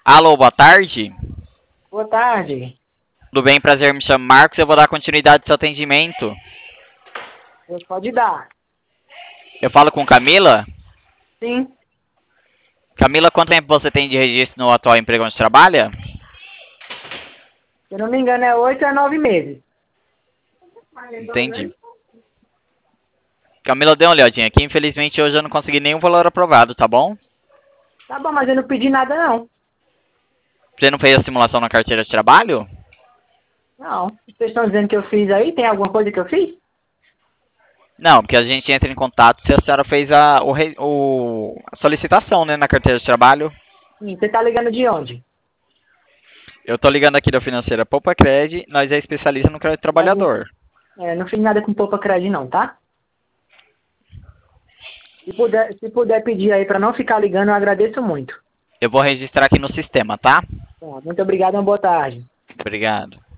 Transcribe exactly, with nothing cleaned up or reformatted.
Alô, boa tarde. Boa tarde. Tudo bem? Prazer, me chamo Marcos. Eu vou dar continuidade ao seu atendimento. Você pode dar. Eu falo com Camila? Sim. Camila, quanto tempo você tem de registro no atual emprego onde trabalha? Se eu não me engano, é oito a nove meses. Entendi. Camila, dê uma olhadinha aqui. Infelizmente, hoje eu não consegui nenhum valor aprovado, tá bom? Tá bom, mas eu não pedi nada, não. Você não fez a simulação na carteira de trabalho? Não. Vocês estão dizendo que eu fiz aí? Tem alguma coisa que eu fiz? Não, porque a gente entra em contato se a senhora fez a, o, re- o- a solicitação, né, na carteira de trabalho. Sim. Você tá ligando de onde? Eu tô ligando aqui da financeira Poupa Cred, nós é especialista no crédito Mas não, trabalhador. é, não fiz nada com poupa crédito, não, tá? Se puder, se puder pedir aí pra não ficar ligando, eu agradeço muito. Eu vou registrar aqui no sistema, tá? Bom, muito obrigado e uma boa tarde. Obrigado.